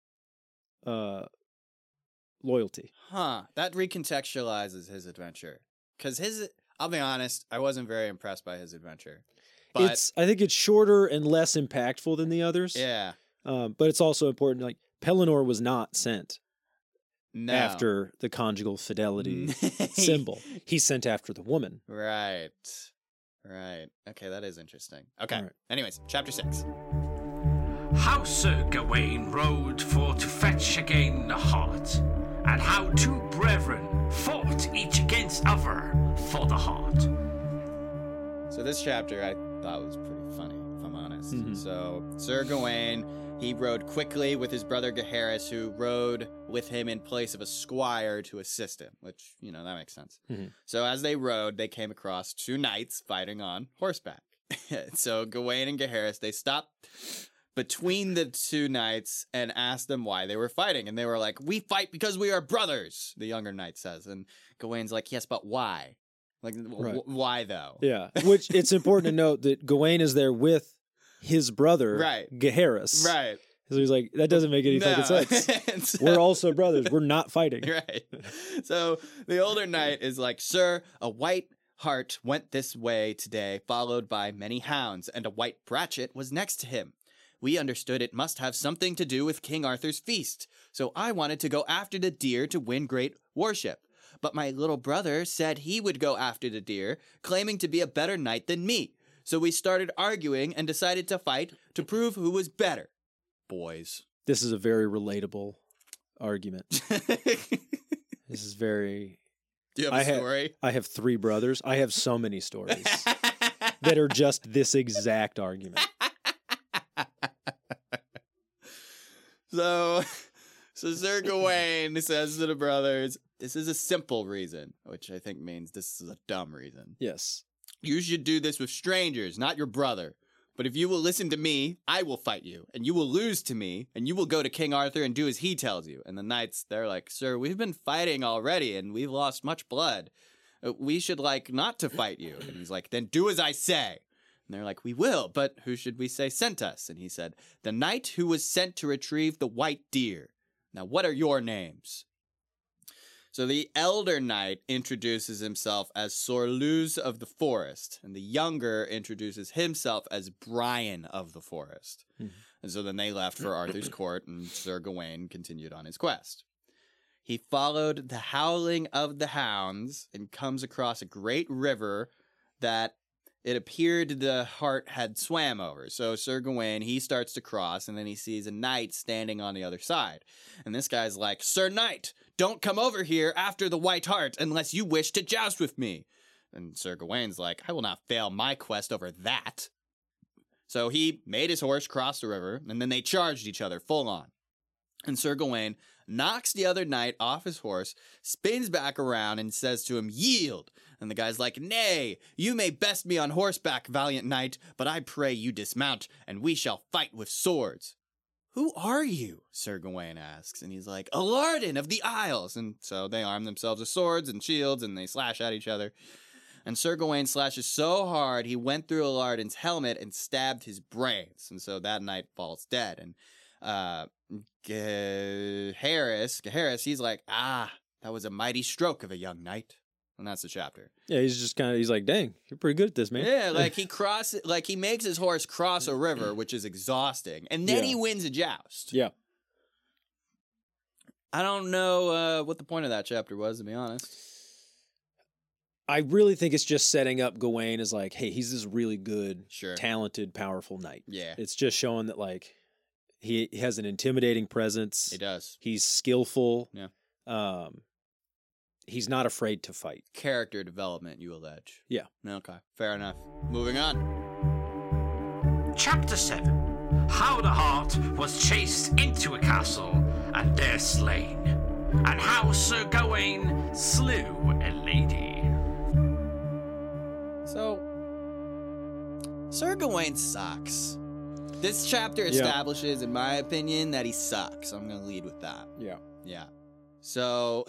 uh, loyalty. Huh. That recontextualizes his adventure. Because his, I'll be honest, I wasn't very impressed by his adventure. But, It's I think it's shorter and less impactful than the others. yeah. Um, but it's also important. Like Pellinore was not sent No. after the conjugal fidelity symbol. He's sent after the woman. Right. Right. Okay, that is interesting. Okay. All right. Anyways, chapter six. How Sir Gawain rode for to fetch again the hart, and how two brethren fought each against other for the hart. So this chapter I thought was pretty funny, if I'm honest. Mhm. So Sir Gawain, he rode quickly with his brother Gaheris, who rode with him in place of a squire to assist him, which, you know, that makes sense. Mhm. So as they rode, they came across two knights fighting on horseback. So Gawain and Gaheris, they stopped between the two knights and asked them why they were fighting. And they were like, "We fight because we are brothers," the younger knight says. And Gawain's like, "Yes, but why? Like, w- Right. why though?" Yeah, which it's important to note that Gawain is there with his brother, Right. Gaheris. Right. So he's like, that doesn't make any fucking No. sense. And so- We're also brothers. We're not fighting. Right. So the older knight is like, "Sir, a white hart went this way today, followed by many hounds, and a white brachet was next to him. We understood it must have something to do with King Arthur's feast, so I wanted to go after the deer to win great worship. But my little brother said he would go after the deer, claiming to be a better knight than me. So we started arguing and decided to fight to prove who was better. Boys." This is a very relatable argument. This is very. Do you have a I ha- story? I have three brothers. I have so many stories that are just this exact argument. So, so Sir Gawain says to the brothers, "This is a simple reason," which I think means this is a dumb reason. Yes. "You should do this with strangers, not your brother. But if you will listen to me, I will fight you, and you will lose to me, and you will go to King Arthur and do as he tells you." And the knights, they're like, "Sir, we've been fighting already, and we've lost much blood. Uh, We should like not to fight you." And he's like, "Then do as I say." And they're like, "We will, but who should we say sent us?" And he said, "The knight who was sent to retrieve the white deer. Now, what are your names?" So the elder knight introduces himself as Sorluz of the Forest, and the younger introduces himself as Brian of the Forest. Mhm. And so then they left for Arthur's court, and Sir Gawain continued on his quest. He followed the howling of the hounds and comes across a great river that it appeared the hart had swam over. So Sir Gawain, he starts to cross, and then he sees a knight standing on the other side. And this guy's like, "Sir Knight, don't come over here after the white hart unless you wish to joust with me." And Sir Gawain's like, "I will not fail my quest over that." So he made his horse cross the river, and then they charged each other full on. And Sir Gawain knocks the other knight off his horse, spins back around, and says to him, "Yield." And the guy's like, "Nay, you may best me on horseback, valiant knight, but I pray you dismount, and we shall fight with swords." "Who are you?" Sir Gawain asks. And he's like, "Alardin of the Isles." And so they arm themselves with swords and shields, and they slash at each other. And Sir Gawain slashes so hard, he went through Alardin's helmet and stabbed his brains. And so that knight falls dead. And uh, Gaheris, Gaheris, he's like, "Ah, that was a mighty stroke of a young knight." And that's the chapter. Yeah, he's just kind of, he's like, dang, you're pretty good at this, man. Yeah, like he cross, like he makes his horse cross a river, which is exhausting, and then Yeah. he wins a joust. Yeah. I don't know uh, what the point of that chapter was, to be honest. I really think it's just setting up Gawain as like, hey, he's this really good, Sure. talented, powerful knight. Yeah, It's just showing that like he, he has an intimidating presence. he does. He's skillful. Yeah. Um, he's not afraid to fight. Character development, you allege. Yeah. Okay, fair enough. Moving on. Chapter seven. How the hart was chased into a castle and there slain, and how Sir Gawain slew a lady. So, Sir Gawain sucks. This chapter Yeah. establishes, in my opinion, that he sucks. I'm going to lead with that. Yeah. Yeah. So,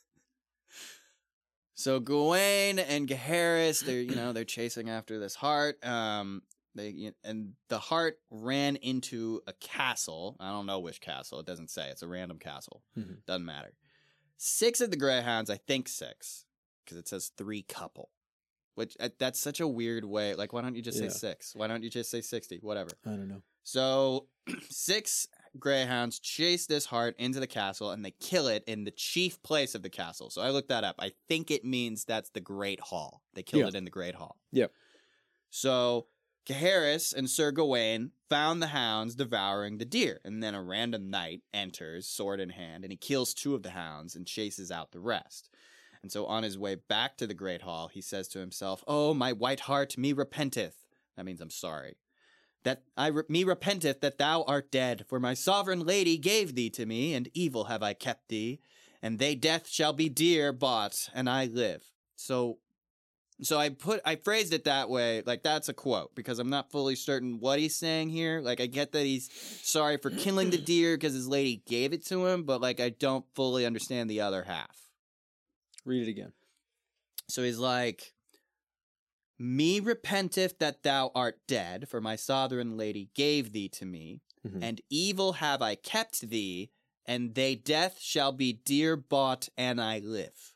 so Gawain and Gaheris, they're you know they're chasing after this hart. Um, they and the hart ran into a castle. I don't know which castle. It doesn't say. It's a random castle. Mhm. Doesn't matter. Six of the greyhounds, I think six, because it says three couple. Which uh, that's such a weird way. Like, why don't you just Yeah. say six? Why don't you just say sixty? Whatever. I don't know. So, six greyhounds chase this hart into the castle, and they kill it in the chief place of the castle. So I looked that up. I think it means that's the Great Hall. They killed Yeah. it in the Great Hall. Yep. So Gaheris and Sir Gawain found the hounds devouring the deer, and then a random knight enters, sword in hand, and he kills two of the hounds and chases out the rest. And so on his way back to the Great Hall, he says to himself, "Oh, my white heart, me repenteth." That means I'm sorry. That I re- me repenteth that thou art dead, for my sovereign lady gave thee to me, and evil have I kept thee, and they death shall be dear bought, and I live. So, so I put I phrased it that way, like that's a quote, because I'm not fully certain what he's saying here. Like I get that he's sorry for killing the deer because his lady gave it to him, but like I don't fully understand the other half. Read it again. So he's like, "Me repenteth that thou art dead, for my sovereign lady gave thee to me, Mhm. and evil have I kept thee, and they death shall be dear bought, and I live."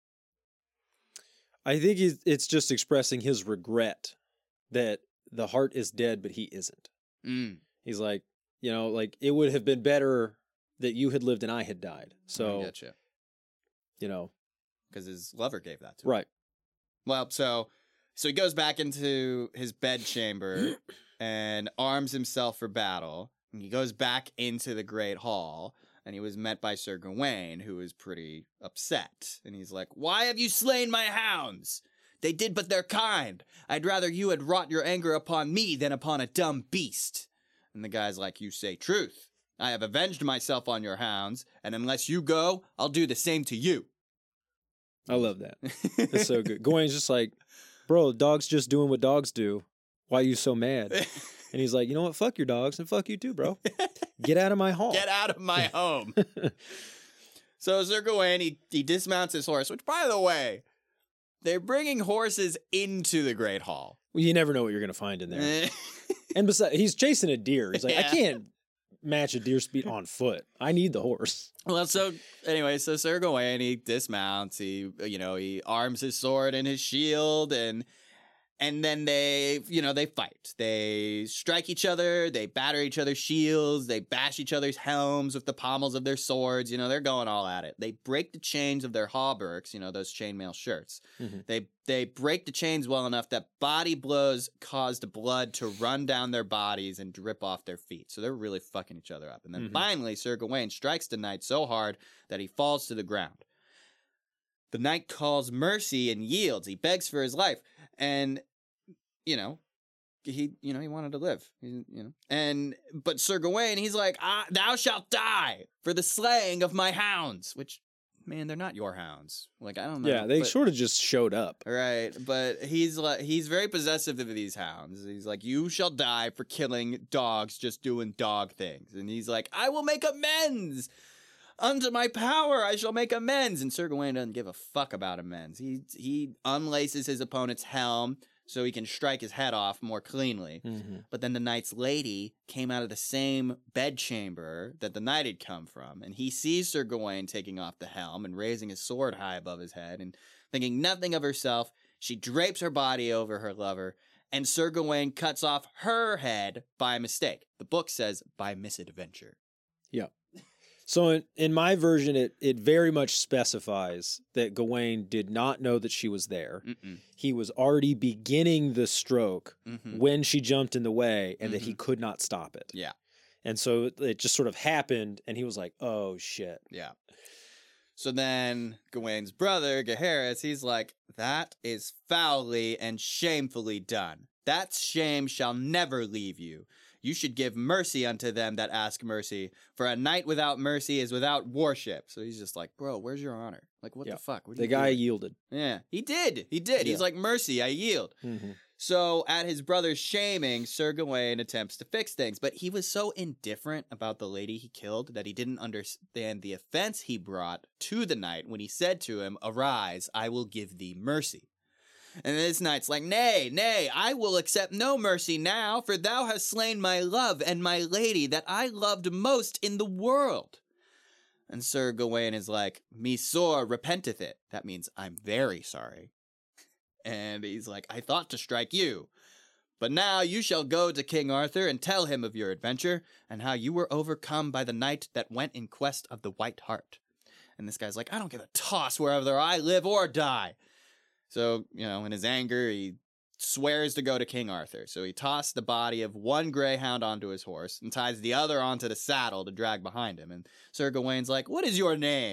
I think he's, it's just expressing his regret that the heart is dead, but he isn't. Mm. He's like, you know, like it would have been better that you had lived and I had died. So, I getcha. you know, Because his lover gave that to him. right. Well, so so he goes back into his bedchamber and arms himself for battle. And he goes back into the Great Hall, and he was met by Sir Gawain, who was pretty upset. And he's like, "Why have you slain my hounds? They did but their kind. I'd rather you had wrought your anger upon me than upon a dumb beast." And the guy's like, "You say truth. I have avenged myself on your hounds, and unless you go, I'll do the same to you." I love that. It's so good. Gawain's just like, bro, dog's just doing what dogs do. Why are you so mad? And he's like, you know what? Fuck your dogs and fuck you too, bro. Get out of my hall. Get out of my home. So Sir Gawain, he, he dismounts his horse, which, by the way, they're bringing horses into the Great Hall. Well, you never know what you're going to find in there. And besides, he's chasing a deer. He's like, Yeah. I can't match a deer speed on foot. I need the horse. Well, so anyway, so Sir Gawain, he dismounts, he, you know, he arms his sword and his shield, and and then they, you know, they fight. They strike each other, they batter each other's shields, they bash each other's helms with the pommels of their swords, you know, they're going all at it. They break the chains of their hauberks, you know, those chainmail shirts. Mhm. They they break the chains well enough that body blows caused blood to run down their bodies and drip off their feet. So they're really fucking each other up. And then Mhm. finally, Sir Gawain strikes the knight so hard that he falls to the ground. The knight calls mercy and yields. He begs for his life. And, you know, he, you know, he wanted to live, he, you know, and, but Sir Gawain, he's like, ah, "Thou shalt die for the slaying of my hounds," which, man, they're not your hounds. Like, I don't know. Yeah, they but- sort of just showed up. Right, but he's like, he's very possessive of these hounds. He's like, "You shall die for killing dogs, just doing dog things." And he's like, "I will make amends. Unto my power, I shall make amends." And Sir Gawain doesn't give a fuck about amends. He he unlaces his opponent's helm so he can strike his head off more cleanly. Mhm. But then the knight's lady came out of the same bedchamber that the knight had come from, and he sees Sir Gawain taking off the helm and raising his sword high above his head, and thinking nothing of herself, she drapes her body over her lover, and Sir Gawain cuts off her head by mistake. The book says by misadventure. So in, in my version, it it very much specifies that Gawain did not know that she was there. Mm-mm. He was already beginning the stroke Mhm. when she jumped in the way, and that he could not stop it. Yeah. And so it- it just sort of happened, and he was like, "Oh shit." Yeah. So then Gawain's brother, Gaheris, he's like, "That is foully and shamefully done. That shame shall never leave you. You should give mercy unto them that ask mercy, for a knight without mercy is without worship." So he's just like, "Bro, where's your honor? Like, what Yeah. the fuck? What are The you guy doing?" yielded. Yeah, he did. He did. He's Yeah. like, "Mercy, I yield." Mhm. So at his brother's shaming, Sir Gawain attempts to fix things, but he was so indifferent about the lady he killed that he didn't understand the offense he brought to the knight when he said to him, "Arise, I will give thee mercy." And this knight's like, "Nay, nay, I will accept no mercy now, for thou hast slain my love and my lady that I loved most in the world." And Sir Gawain is like, "Me sore repenteth it." That means I'm very sorry. And he's like, "I thought to strike you. But now you shall go to King Arthur and tell him of your adventure, and how you were overcome by the knight that went in quest of the White Hart." And this guy's like, "I don't give a toss wherever I live or die." So, you know, in his anger, he swears to go to King Arthur. So he tossed the body of one greyhound onto his horse and ties the other onto the saddle to drag behind him. And Sir Gawain's like, "What is your name?"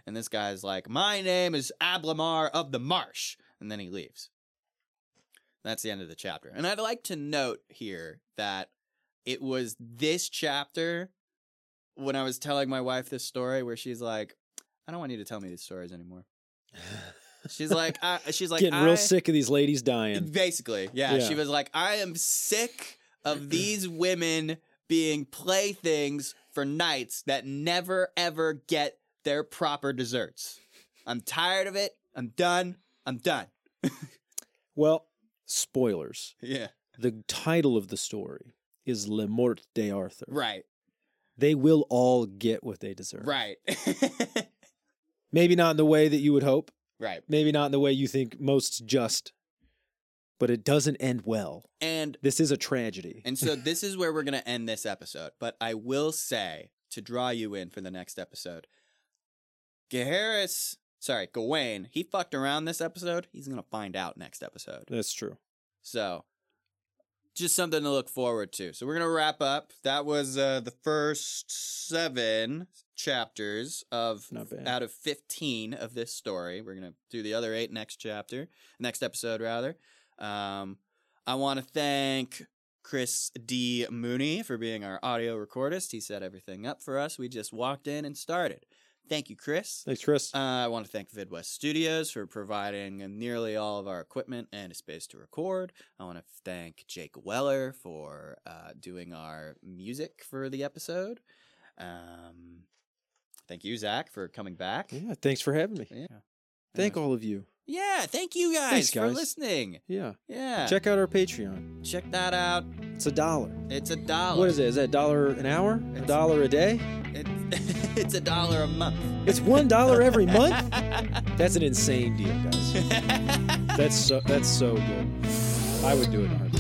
And this guy's like, my name is Ablamar of the Marsh. And then he leaves. That's the end of the chapter. And I'd like to note here that it was this chapter when I was telling my wife this story where she's like, I don't want you to tell me these stories anymore. She's like, I, she's like, getting I, real sick of these ladies dying. Basically, yeah, Yeah. She was like, I am sick of these women being playthings for knights that never ever get their proper desserts. I'm tired of it. I'm done. I'm done. Well, spoilers. Yeah. The title of the story is Le Mort de Arthur. Right. They will all get what they deserve. Right. Maybe not in the way that you would hope. Right. Maybe not in the way you think most just. But it doesn't end well. And This is a tragedy. and so this is where we're going to end this episode. But I will say, to draw you in for the next episode, Gaheris, sorry, Gawain, he fucked around this episode. He's going to find out next episode. That's true. So, just something to look forward to. So, we're going to wrap up. That was uh, the first seven chapters of Not bad. out of fifteen of this story. We're going to do the other eight next chapter, next episode, rather. Um, I want to thank Chris D. Mooney for being our audio recordist. He set everything up for us. We just walked in and started. Thank you, Chris. Thanks, Chris. Uh, I want to thank Vidwest Studios for providing nearly all of our equipment and a space to record. I want to thank Jake Weller for uh, doing our music for the episode. Um, thank you, Zach, for coming back. Yeah, thanks for having me. Yeah. Thank all of you. Yeah, thank you guys, Thanks, for guys. listening. Yeah. Yeah. Check out our Patreon. Check that out. It's a dollar. It's a dollar. What is it? Is that a dollar an hour? A It's- dollar a day? It, it's a dollar a month. It's one dollar every month? That's an insane deal, guys. That's so that's so good. I would do it in a heartbeat.